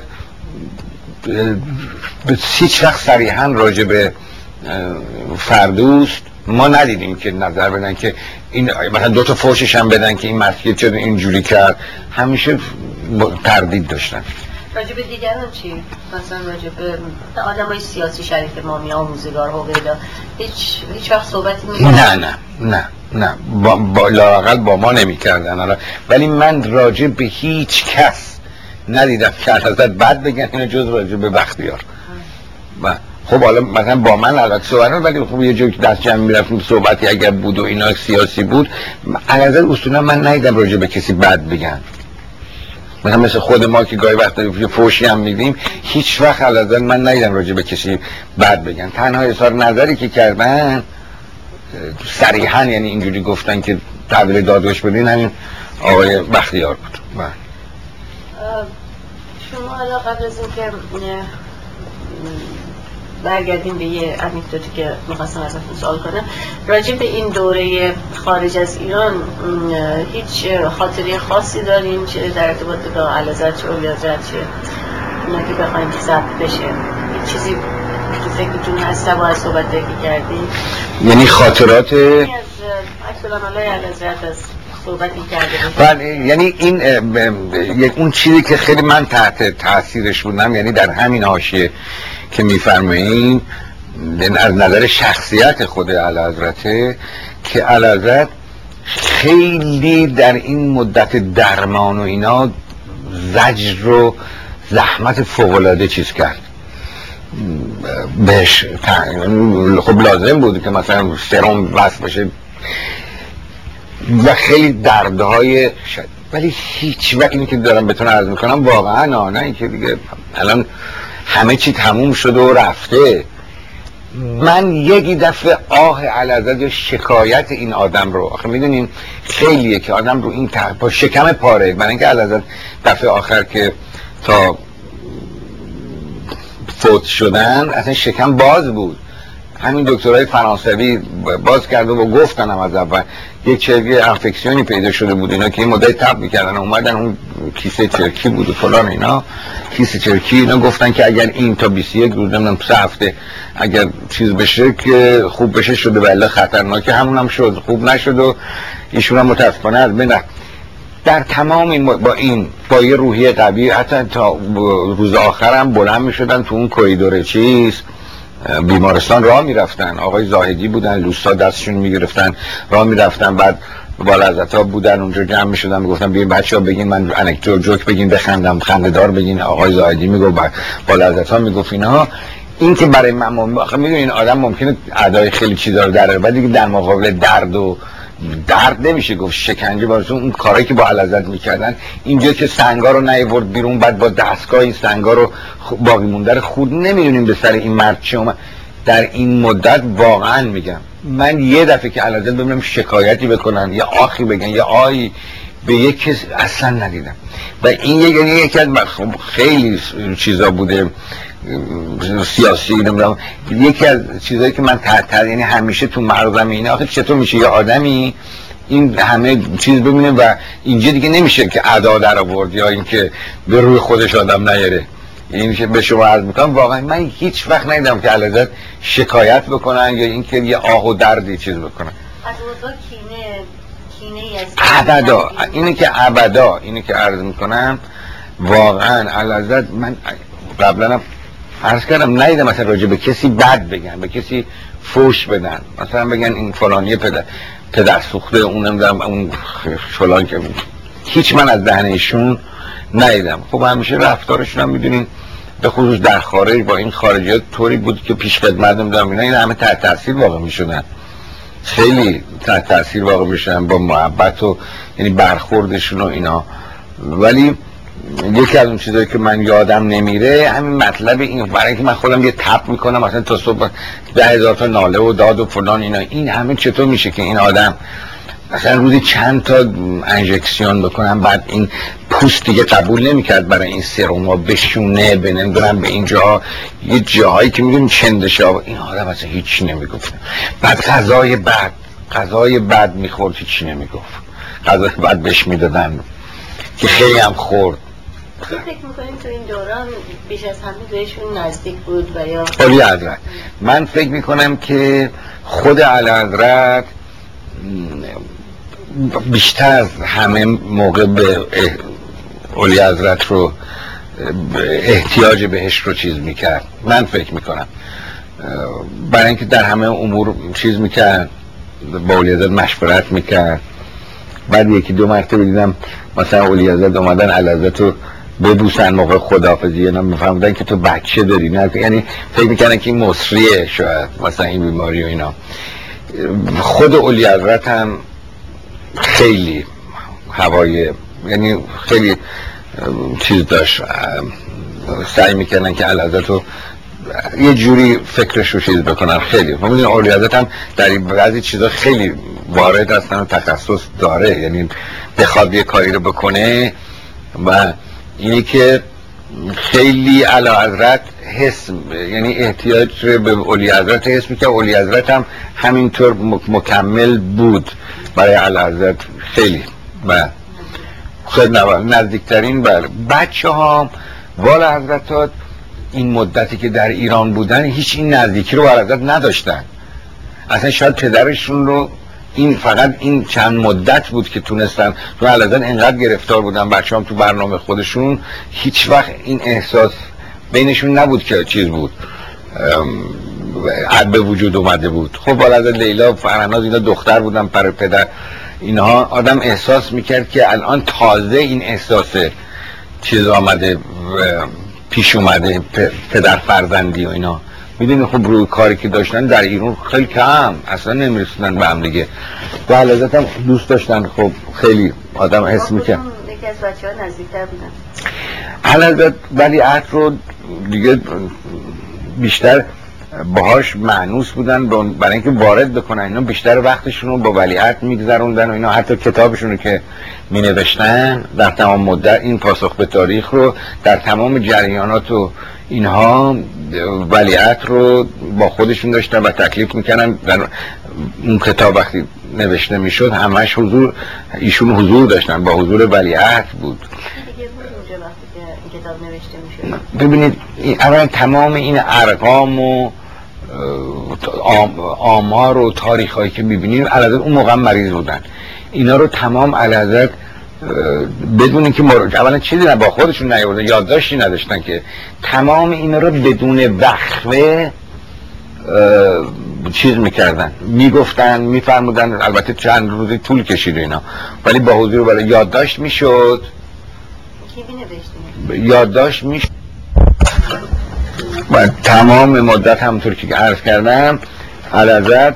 S1: به هیچ وقت صریحاً راجع به فردوس ما ندیدیم که نظر بدن که این مثلا دو تا فوشش هم بدن که این مسئله چرا اینجوری کرد. همیشه تردید داشتن.
S2: راجع به دیگران چی؟ مثلا راجع به آدمای سیاسی شریف امامی آموزگار و غیره هیچ وقت صحبتی
S1: نه لااقل با ما نمی کردن. ولی من راجع به هیچ کس ندیدم که ازت بد بگن اینو جز راجع به بختیار. خب حالا مثلا با من البته صحبت، ولی خب یه جایی که دست جمع میرفتیم صحبتی اگر بود و اینا سیاسی بود، علاوه اصولا من ندیدم راجع به کسی بد بگن. مثل خود ما که گاهی وقت فوشی هم میدیم، هیچ وقت علاوه من ندیدم راجع به کسی بد بگن. تنها اظهار نظری که کردن صریحاً یعنی اینجوری گفتن که تحویل دادگاهش بدین همین آقای بختیار بود.
S2: شما حالا قبل از اینکه برگردیم به یه انکدوتی که می‌خواستم ازتون سوال کنم راجع به این دوره خارج از ایران، هیچ خاطره خاصی دارین چه در ارتباط با اعلیحضرت چه اولیاءحضرت چه اونا که بخوایم که ثبت بشه؟ هیچ چیزی تو فکرتون هست با از صحبت که کردیم؟
S1: یعنی خاطرات
S2: از اکسالعملای اعلیحضرت از صحبتی کرده
S1: بله، یعنی این اون چیزی که خیلی من تحت تاثیرش بودم، یعنی در همین حاشیه که میفرمایین از نظر شخصیت خود اعلیحضرت که اعلیحضرت خیلی در این مدت درمان و اینا زجر رو زحمت فوق‌العاده چیز کرد بهش خب لازم بود که مثلا سرم وصل بشه و خیلی دردهای ولی هیچ وقت اینی که دارم بهتون عرض میکنم واقعا نه اینکه دیگه الان همه چی تموم شده و رفته. من یکی دفعه آه علازد یا شکایت این آدم رو آخه میدونین خیلیه که آدم رو این با شکم پاره، من اینکه علازد دفعه آخر که تا فوت شدن اصلا شکم باز بود، همین دکترای فرانسوی باز کرده و گفتن هم از اول یک چرگی انفکسیونی پیدا شده بود اینا که این مدت تب میکردن اومدن اون کیسه چرکی بود و فلان اینا کیسه چرکی اینا گفتن که اگر این تا 21 روز نمیدونم 3 هفته اگر چیز بشه که خوب بشه شده ولی خطرناکه، همون هم شد خوب نشد و ایشون هم متاسفانه از بین رفت. در تمام این با یه روحیه قوی حتی تا روز آخرم بلند میشدن تو اون کوریدور چیز بیمارستان راه میرفتن، آقای زاهدی بودن لوستا دستشون میگرفتن راه میرفتن، بعد بالعزت‌ها بودن اونجا جمع میشدن میگفتن بیاین بچه‌ها بگین من انکدوت جوک بگین بخندم خنده‌دار بگین، آقای زاهدی میگفت بالعزت‌ها میگفت اینها. این که برای من آخه میدونین آدم ممکنه ادای خیلی چیزا رو در بعد دیگه در مقابل درد نمیشه گفت شکنجه واسه اون کارایی که با علازت میکردن اینجا که سنگا رو نیورد بیرون بعد با دستگاه این سنگا رو باقی مونده رو خود نمیدونیم به سر این مرد چه اومد در این مدت. واقعا میگم من یه دفعه که علازت ببینم شکایتی بکنن یا آخی بگن یا آی به یک کس اصلا ندیدم و این یکی از خیلی چیزا بوده سیاسی نمیدونم. یکی از چیزایی که من یعنی همیشه تو مغزم اینه آخه چطور میشه یه آدمی این همه چیز ببینه و اینجا دیگه نمیشه که ادا در آورد یا اینکه به روی خودش آدم نیاره. این که به شما عرض میکنم واقعا من هیچ وقت ندیدم که علازت شکایت بکنن یا اینکه یه آه و دردی چیز بکنن.
S2: از اوضاع کینه
S1: ابدا اینه که عرض میکنم واقعا علازت من قبلا عرض کردم ندیدم مثلا راجع به کسی بد بگن به کسی فوش بدن مثلا بگن این فلانی پدر سوخته اون نمیدونم اون فلان که هیچ من از دهن ایشون ندیدم. خب همیشه رفتارشون هم میدونین به خصوص در خارج با این خارجیات طوری بود که پیش خدمت نمیدونم اینا این همه تحت تاثیر واقع میشدن، خیلی تحت تاثیر واقع میشدن با محبت و یعنی برخوردشون و اینا. ولی یکی از اون چیزایی که من یادم نمیره همین مطلب این برای اینکه من خودم یه تپ میکنم مثلا تا صبح 10,000 تا ناله و داد و فلان اینا این همه چطور میشه که این آدم مثلا روزی چند تا انژکسیون بکنم بعد این پوست دیگه قبول نمیکرد برای این سرما بشونه نمیدونم به اینجا یه جاهایی که میدونیم چندشه این آدم اصلا هیچی نمیگفت. بعد غذای بد میخورد هیچی نمیگفت، غذای بد بهش میدادن که خیلی هم خورد.
S2: فکر میکنیم تو این دوران بیش از همه بهشون نزدیک بود و یا
S1: علی حضرت؟ من فکر میکنم که خود اعلی حضرت بیشتر از همه موقع به علی حضرت رو احتیاج بهش رو چیز میکرد. من فکر میکنم برای اینکه در همه امور چیز میکرد با علی حضرت مشورت میکرد. بعد یکی دو مرتبه دیدم مثلا علی حضرت اومدن علی حضرت رو ببوسن موقع خداحافظی اینا میفهمدن که تو بچه داری نه یعنی فکر میکنن که این مصریه شاید مثلا این بیماری و اینا. خود علی حضرت هم خیلی هوای یعنی خیلی چیز داشت سعی میکنن که علی حضرت رو یه جوری فکرش رو چیز بکنن. خیلی میدونی علی حضرت هم در بعضی چیزا خیلی وارد هستن و تخصص داره یعنی بخواد یه کاری رو بکنه و اینی که خیلی اعلی حضرت حس یعنی احتیاج به علی حضرت حس میکنه. علی حضرت هم همینطور مکمل بود برای اعلی حضرت خیلی و خیلی نزدیکترین. بچه ها والا حضرت این مدتی که در ایران بودن هیچ این نزدیکی رو اعلی حضرت نداشتن اصلا. شاید پدرشون رو این فقط این چند مدت بود که تونستن تو اعلی حضرت انقدر گرفتار بودن بچه هم تو برنامه خودشون هیچ وقت این احساس بینشون نبود که چیز بود به وجود اومده بود. خب والا حضرت لیلا و فرناز اینا دختر بودن پر پدر اینها آدم احساس میکرد که الان تازه این احساس چیز آمده پیش اومده، پدر فرزندی و اینا. میدونی خب روی کاری که داشتن در ایران خیلی کم، اصلا نمیرسونن به هم دیگه. و اعلیحضرت هم دوست داشتن، خب خیلی آدم حس میکنه.
S2: یکی از بچه‌ها نزدیکتر بودن.
S1: اعلیحضرت ولیعهد رو دیگه بیشتر باهاش مانوس بودن، برای اینکه وارد بکنن اینا بیشتر وقتشون رو با ولیعهد میگذروندن و اینا. حتی کتابشون رو که می نوشتن در تمام مدت این پاسخ به تاریخ رو در تمام جریانات و اینها ولیعهد رو با خودشون داشتن و تکلیف میکنن. در اون کتاب وقتی نوشته میشد همش ایشون حضور داشتن، با حضور ولیعهد بود.
S2: کتاب نوشته میشد.
S1: ببینید اولا تمام این ارقام و آمار و تاریخ هایی که میبینیم اعلیحضرت اون موقع مریض بودن، اینا رو تمام اعلیحضرت بدون اینکه اولا چیزی با خودشون نیاوردن، یادداشتی نداشتن، که تمام اینا رو بدون وقفه چیز میکردن، میگفتن، میفرمودن. البته چند روزی طول کشید اینا، ولی با حضور برای یادداشت میشد، یادداشت میشد و تمام مدت همونطور که عرض کردم اعلیحضرت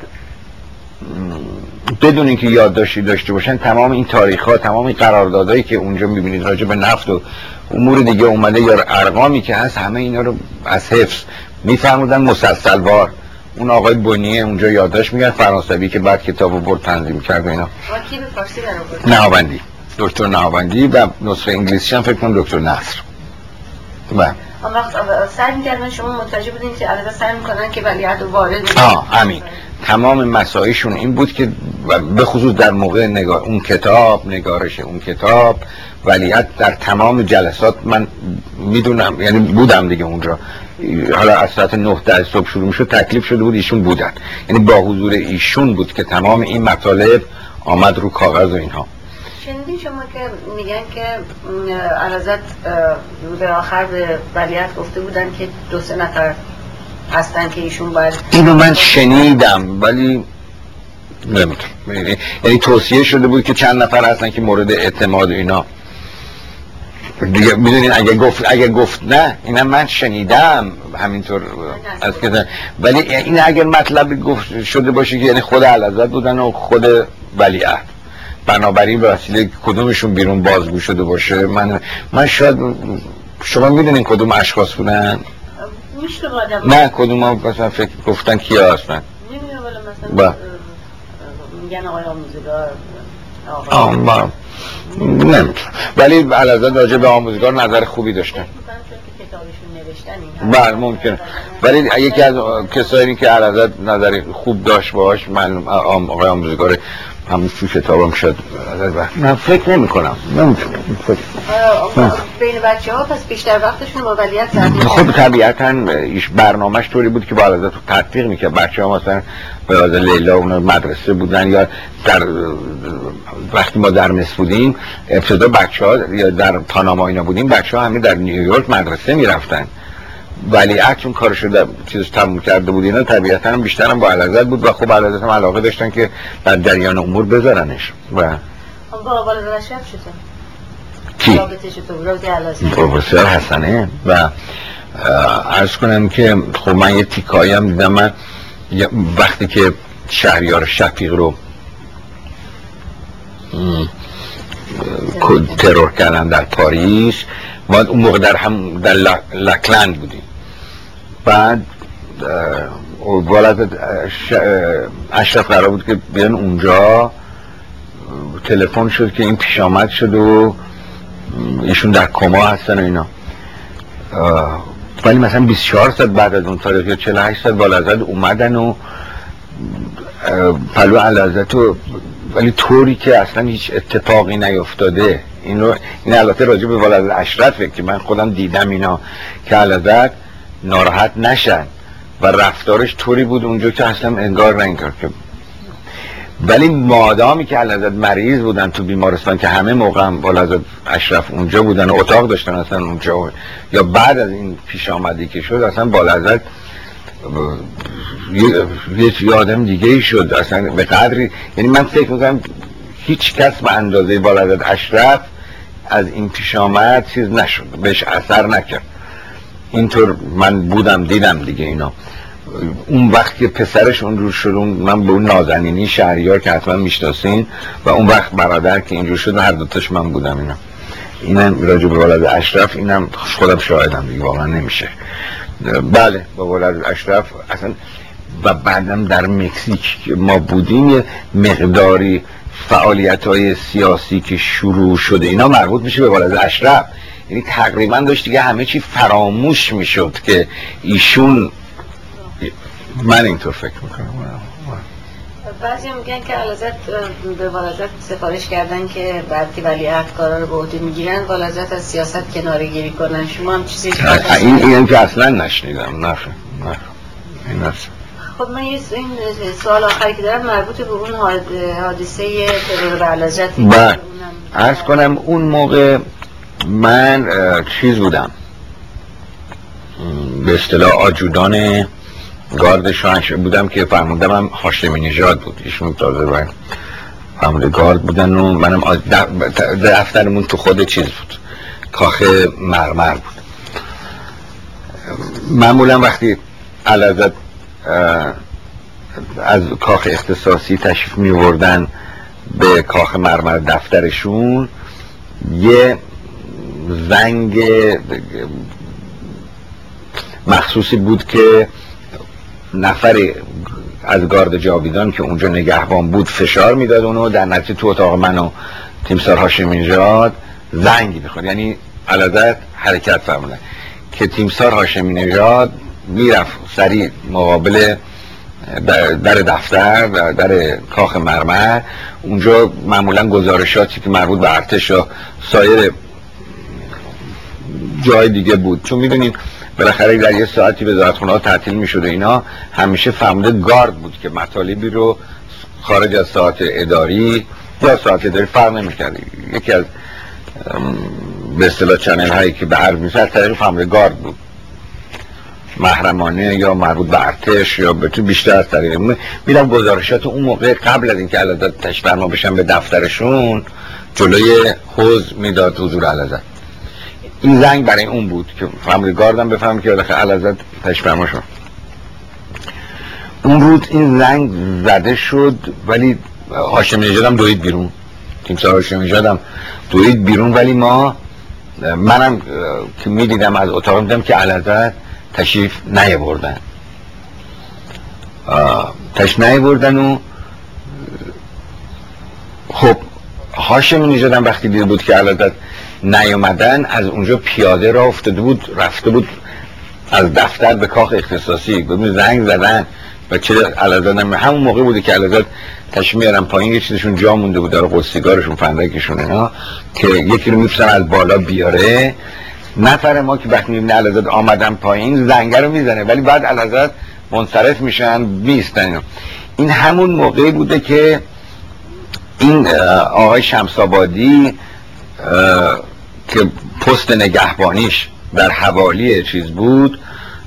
S1: بدون اینکه یادداشتی داشته باشن تمام این تاریخ‌ها، تمام این قراردادهایی که اونجا میبینید راجع به نفت و امور دیگه اومده یا ارقامی که هست، همه اینا رو از حفظ میفرمودن مسلسلوار. اون آقای بنیه اونجا یادداشت میگن، فرانسوی که بعد کتابو برد تنظیم کرد و اینا.
S2: کی به فارسی درآورد؟
S1: نهاوندی، دکتر نهاوندی، و نسخه انگلیسیش هم فکر کنم دکتر نصر.
S2: اون وقت سعی می‌کردن، شما متوجه بودین که البته سعی می‌کنن که ولیعهد رو وارد
S1: همین تمام مسائلشون این بود که به خصوص در موقع اون کتاب، نگارش اون کتاب، ولیعهد در تمام جلسات من میدونم، یعنی بودم دیگه اونجا، حالا از ساعت 9 صبح شروع میشد، تکلیف شده بود ایشون بودن، یعنی با حضور ایشون بود که تمام این مطالب آمد رو کاغذ و اینها.
S2: شنیدین شما که میگن که اعلیحضرت روز آخر به ولیعهد گفته بودن که 2-3 نفر هستن که ایشون باید،
S1: اینو من شنیدم ولی نمیتونم، یعنی توصیه شده بود که چند نفر هستن که مورد اعتماد اینا دیگه. میدونین اگه گفت نه، اینا من شنیدم همینطور از که، ولی این اگر مطلب گفت شده باشه که یعنی خود اعلیحضرت بودن و خود ولیعهد، بنابراین به وسیله کدومشون بیرون بازگو شده باشه. من شاید، شما میدونین کدوم اشخاص بودن؟ نه کدوم ها مثلا فکر گفتن کیا هستن؟
S2: نمیدونم، ولی مثلا میگن آقای آموزگار،
S1: نمیتونم، ولی اعلیحضرت راجع به آموزگار نظر خوبی داشتن. بله ممکنه، ولی یکی از کسایی که اعلیحضرت نظر خوب داشت باش، من آقای آموزگار همون تو کتابم شد. من فکر نمی کنم، نمیتونم.
S2: بین بچه ها پس بیشتر وقتشون با ولیعهد زدید؟
S1: خب طبیعتاً برنامهش طوری بود که با اعلیحضرت تطبیق میکرد. بچه ها مثلا به واسه لیلا اون مدرسه بودن، یا در وقتی ما در مصر بودیم ابتدا بچه ها یا در پاناما اینا بودیم، بچه ها همین در نیویورک مدرسه میرفتن. ولیعهد چون کارشو در چیز تموم کرده بود اینا، طبیعتاً هم بیشتر هم با اعلیحضرت بود و خب اعلیحضرت هم علاقه داشتن که در جریان امور بذارنش. و
S2: با والد شب شده
S1: کی؟
S2: رابطه چطور؟
S1: پروفسور حسنه. و عرض کنم که خب من یه تیکایی هم دیدم، من وقتی که شهریار شفیق رو ترور کردن در پاریس، ما اون موقع در لکلند بودیم، بعد والد اشرف قرار بود که بیان اونجا، تلفن شد که این پیش آمد شد و ایشون در کما هستن و اینا. ولی مثلا 24 ساعت بعد از اون تاریخ یا 48 ساعت والد اومدن و پلو اعلیحضرت، ولی طوری که اصلا هیچ اتفاقی نیفتاده. این البته راجع به والد اشرفه که من خودم دیدم اینا، که اعلیحضرت ناراحت نشن و رفتارش طوری بود اونجا که اصلا انگار نه انگار که، ولی مادامی که اعلیحضرت مریض بودن تو بیمارستان، که همه موقع هم والد اشرف اونجا بودن و اتاق داشتن اصلا اونجا، یا بعد از این پیش آمدی که شد اصلا والد یه آدم دیگه ای شد اصلا به قدری، یعنی من فکر میکنم هیچ کس به اندازه والد اشرف از این پیش آمد چیز نشد، بهش اثر نکرد. اینطور من بودم دیدم دیگه اینا. اون وقت که پسرش اونجور شد، من به اون نازنینی شهریار که حتما میشناسین و اون وقت برادر که اینجور شد هر دوتاش من بودم. اینم راجع به ولد اشرف اینم خودم شاهدم دیگه، واقعا نمیشه. بله با ولد اشرف اصلا. و بعدم در مکزیک ما بودیم یه مقداری فعالیت‌های سیاسی که شروع شده اینا مربوط میشه به ولد اشرف، یعنی تقریبا داشت دیگه همه چی فراموش میشد که ایشون. من اینطور فکر میکنم.
S2: بعضی میگن که علازت به والازت سفارش کردن که بعد که ولیعهد کارا رو به عهده میگیرن والازت از سیاست کناره گیری کنن. شما هم چیزی
S1: این که اصلا نشنیدم. نه این اصلا.
S2: خب من این سوال آخری که دارم مربوط به اون حادثه ترور علازت.
S1: عرض کنم اون موقع من چیز بودم، به اصطلاح آجودان گارد شاهنشاهی بودم که فرماندم هم هاشمی نژاد بود. ایشون تازه باید فرمانده گارد بودن و منم دفترمون تو خود چیز بود، کاخ مرمر بود. معمولا وقتی علازت از کاخ اختصاصی تشریف می آوردن به کاخ مرمر دفترشون، یه زنگ مخصوصی بود که نفر از گارد جاویدان که اونجا نگهبان بود فشار میداد اونو، در نتیجه تو اتاق من و تیمسار هاشمی نژاد زنگی میخورد. یعنی علازت حرکت فرمودن که تیمسار هاشمی نژاد میرفت سریع مقابل در دفتر در کاخ مرمر. اونجا معمولا گزارشاتی که مربوط به ارتش و سایر جای دیگه بود، چون میدونین بالاخره در یه ساعتی وزارتخونه ها تعطیل میشد و اینا، همیشه فرمانده گارد بود که مطالبی رو خارج از ساعت اداری یا ساعت اداری فرق نمی‌کرد. یکی از به اصطلاح چنل هایی که به عرض می‌رسید طریق فرمانده گارد بود، محرمانه یا مربوط به ارتش یا بیشتر از طریق میرم گزارشات اون موقع قبل از اینکه علازت تشریف فرما بشن به دفترشون جلوی حوض میداد حضور علازت. این زنگ برای اون بود که فرمانده گاردم بفهم که بالاخره علازت تشریف فرما شد. اون روز این زنگ زده شد ولی هاشمی نژاد هم دوید بیرون، تیمسار هاشمی نژاد هم دوید بیرون، ولی منم که میدیدم از اتاق میدم که علازت تشریف نیاوردن و خب هاشمی نژاد هم وقتی دیده بود که علازت نیومدن از اونجا پیاده راه افتاده بود، رفته بود از دفتر به کاخ اختصاصی. ببین زنگ زدن و چه علازت همون موقع بوده که علازت تشریف میارن پایین، یه چیزشون جا مونده بود داره قصیگارشون فندکشون اینا که یکی رو میفرستن از بالا بیاره. نفر ما که وقتی میبینه علازت آمدن پایین زنگه رو میزنه ولی بعد علازت منصرف میشن میستن. این همون موقعی بوده که این آقای شمس‌آبادی که پست نگهبانیش در حوالی چیز بود،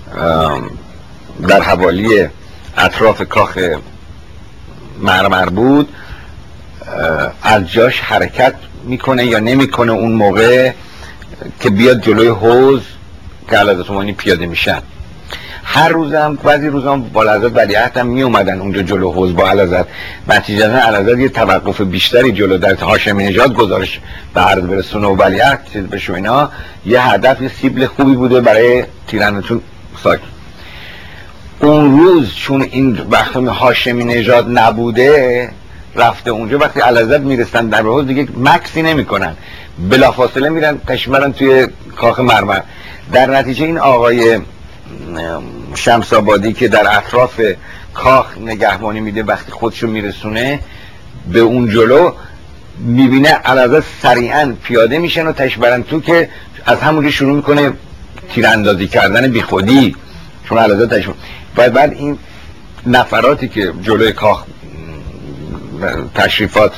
S1: در حوالی اطراف کاخ مرمر بود، از جاش حرکت میکنه یا نمیکنه اون موقع که بیاد جلوی حوض که علازت عمانی پیاده میشن. هر روزم بعضی روزام با علازت ولیعهد هم می اومدن اونجا جلو حوض با علازت، نتیجه علازت یه توقف بیشتری جلو در هاشمی نژاد گزارش به عرض برسونه و ولیعهد چیز بشه اینا، یه هدف یه سیبل خوبی بوده برای تیرندتون ساک. اون روز چون این وقت هاشمی نژاد نبوده رفته اونجا، وقتی علازت میرسن در حوض دیگه مکسی نمیکنن، بلافاصله میرن تشمیرن توی کاخ مرمر. در نتیجه این آقای شمس‌آبادی که در اطراف کاخ نگهبانی میده وقتی خودشو میرسونه به اون جلو میبینه علازت سریعا پیاده میشن و تشبرن تو که از همونجا شروع میکنه تیراندازی کردن بی خودی، چون علازت تشبر. بعد این نفراتی که جلوی کاخ تشریفات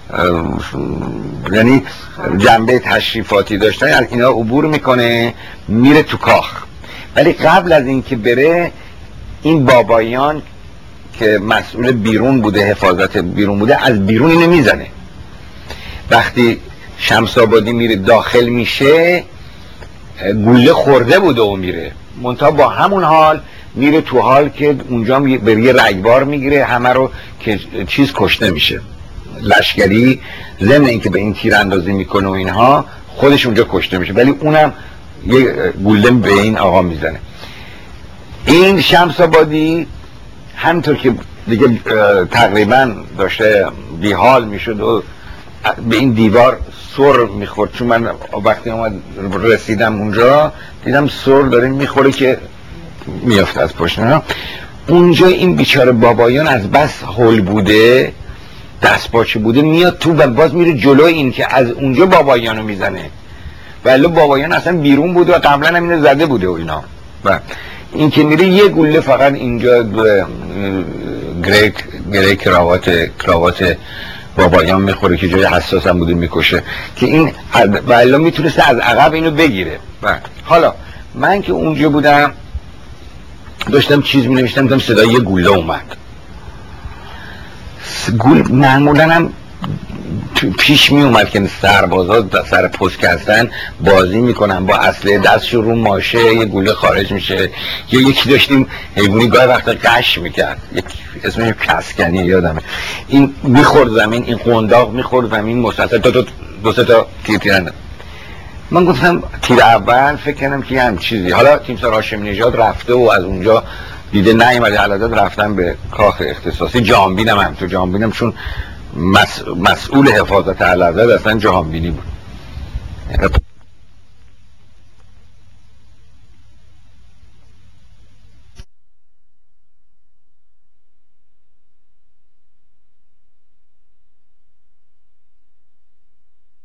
S1: یعنی جنبه تشریفاتی داشتن از اینا عبور میکنه میره تو کاخ. ولی قبل از این که بره این بابایان که مسئول بیرون بوده، حفاظت بیرون بوده، از بیرون اینو میزنه. وقتی شمس‌آبادی میره داخل میشه گوله خورده بوده و میره، منتها با همون حال میره تو حال که اونجا به یه رگبار میگیره همه رو که چیز کشته میشه، لشکری ضمن اینکه به این تیر اندازی میکنه و اینها خودش اونجا کشته میشه، ولی اونم یه گوله به این آقا میزنه. این شمس آبادی همینطور که دیگه تقریبا داشته بیحال میشد و به این دیوار سر میخورد، چون من وقتی رسیدم اونجا دیدم سر داره میخوره که میافته از پشت. اونجا این بیچاره بابایان از بس هول بوده، دست پاچه بوده، میاد تو و باز میره جلو این که از اونجا بابایانو میزنه، ولی بابایان اصلا بیرون بوده و قبلا هم اینو زده بوده و اینا، و این که میره یه گوله فقط اینجا گره کراوات بابایان میخوره که جای حساس هم بوده میکشه که این ولی میتونسته از عقب اینو بگیره. و حالا من که اونجا بودم داشتم چیز می نوشتم، دیدم صدای یه گوله اومد. معمولا هم پیش می اومد که سربازا سر پست هستن بازی میکنن با اسلحه، دستشون رو ماشه، یه گوله خارج میشه، یا یکی داشتیم حیوانی گاهی وقتا قش میکرد، اسمش کسکنی یادمه، این میخورد زمین، این قنداق میخورد زمین مسلسل دو سه تا تیر. من گفتم تیر اول فکر کردم که هم چیزی، حالا تیمسار هاشمی نژاد رفته و از اونجا دیده نیومده، علادت رفتن به کاخ اختصاصی. جهانبینم هم تو جهانبینم چون مسئول حفاظت علادت اصلا جهانبینی بود.